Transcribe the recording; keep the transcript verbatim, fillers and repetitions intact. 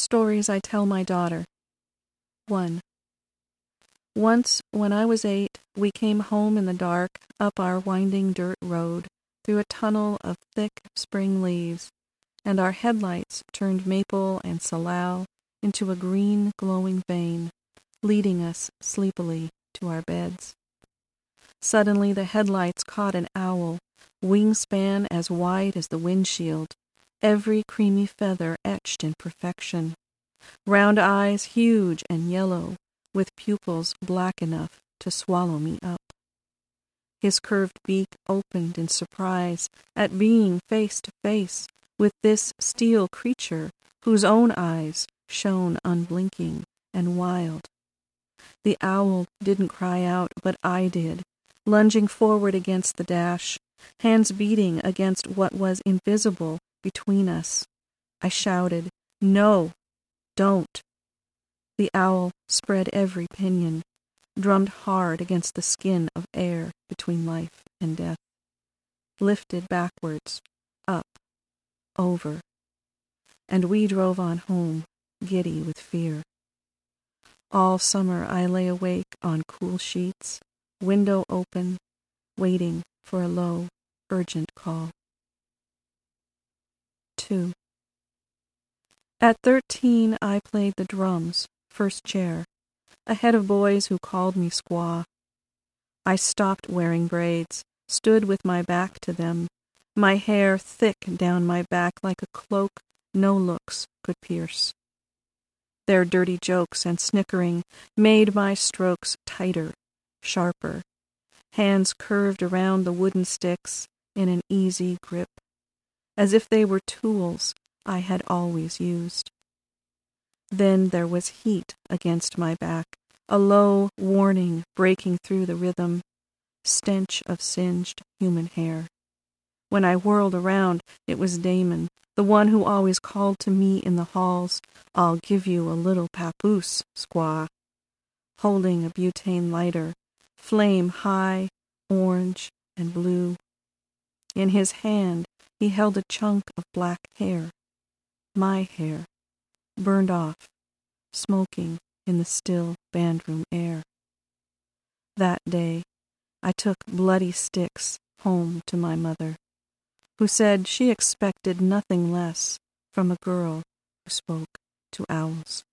Stories I Tell My Daughter. one. Once, when I was eight, we came home in the dark, up our winding dirt road, through a tunnel of thick spring leaves, and our headlights turned maple and salal into a green glowing vein, leading us sleepily to our beds. Suddenly the headlights caught an owl, wingspan as wide as the windshield, every creamy feather etched in perfection, round eyes huge and yellow, with pupils black enough to swallow me up. His curved beak opened in surprise at being face to face with this steel creature whose own eyes shone unblinking and wild. The owl didn't cry out, but I did, lunging forward against the dash, hands beating against what was invisible between us. I shouted, "No, don't." The owl spread every pinion, drummed hard against the skin of air between life and death, lifted backwards, up, over, and we drove on home, giddy with fear. All summer I lay awake on cool sheets, window open, waiting for a low, urgent call. Two. At thirteen I played the drums, first chair, ahead of boys who called me squaw. I stopped wearing braids, stood with my back to them, my hair thick down my back like a cloak no looks could pierce. Their dirty jokes and snickering made my strokes tighter, sharper, hands curved around the wooden sticks in an easy grip, as if they were tools I had always used. Then there was heat against my back, a low warning breaking through the rhythm, stench of singed human hair. When I whirled around, it was Damon, the one who always called to me in the halls, "I'll give you a little papoose, squaw," holding a butane lighter, flame high, orange and blue. In his hand he held a chunk of black hair, my hair, burned off, smoking in the still bandroom air. That day I took bloody sticks home to my mother, who said she expected nothing less from a girl who spoke to owls.